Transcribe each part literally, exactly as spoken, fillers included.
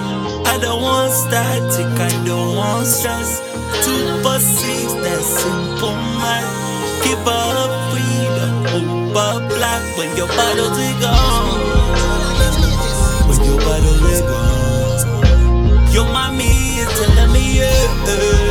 I don't want static, I don't want stress. Two pussies, that simple man. Keep her freedom, over black. When your bottles are gone, when your bottles are gone, your mommy is telling me yeah.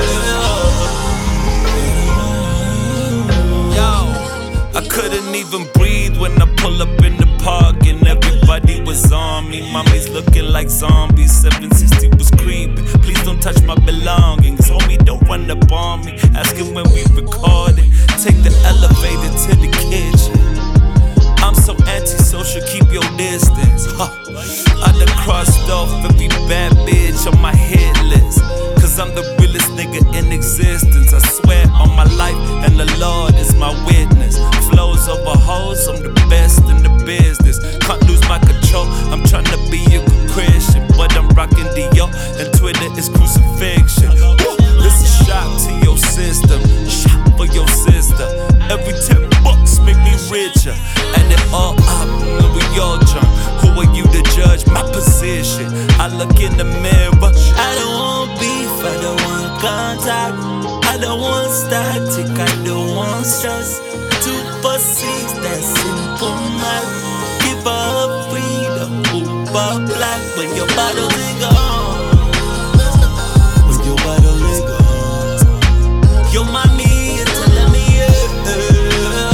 Yo, I couldn't even breathe when I pull up in the park and everybody was on me. Mommy's looking like zombies, seven sixty was creeping. Please don't touch my belongings, homie, don't run up on me. Asking when we recorded, take the elevator to the kitchen. I'm so antisocial, keep your distance. Huh. I done crossed off every bad bitch on my hit list, cause I'm the realest nigga in existence. I swear on my life and the Lord is my witness. Flows over hoes, I'm the best in the business. Can't lose my control, I'm tryna be a good Christian, but I'm rocking Dior and Twitter is crucifixion. Woo! This is shock to your system, shot for your sister. Every ten bucks make me richer, and it all up when we all drunk. Who are you to judge my position? I look in the mirror, I don't want beef, I don't want contact, I don't want static, I don't want stress. Two pussies, that simple man. Give her freedom, over black. When your bottle is gone, when your bottle is gone, your mommy is telling me yeah.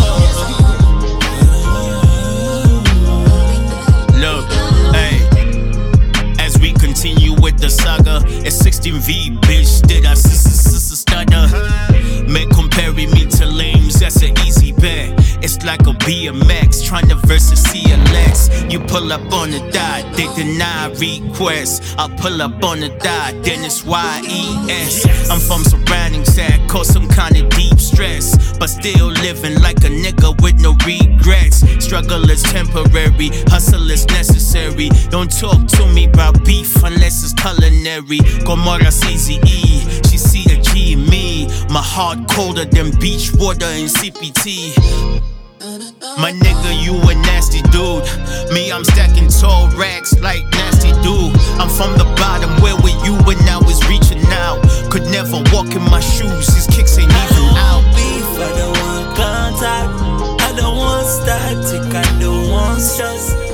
Look, hey, as we continue with the saga, it's sixteen V, bitch, did I stutter? Man comparing me to lames, that's an easy bet. It's like a B M X trying to versus C L X. You pull up on the dot, they deny requests. I pull up on the dot, then it's Y E S. I'm from surroundings that cause some kind of deep stress, but still living like a nigga with no regrets. Struggle is temporary, hustle is necessary. Don't talk to me about beef unless it's culinary. Gomorrah C Z E, she see the G in me. My heart colder than beach water in C P T. My nigga, you a nasty dude. Me, I'm stacking tall racks like nasty dude. I'm from the bottom, where were you when I was reaching out? Could never walk in my shoes, these kicks ain't even out. I don't want beef, I don't want contact, I don't want static, I don't want stress.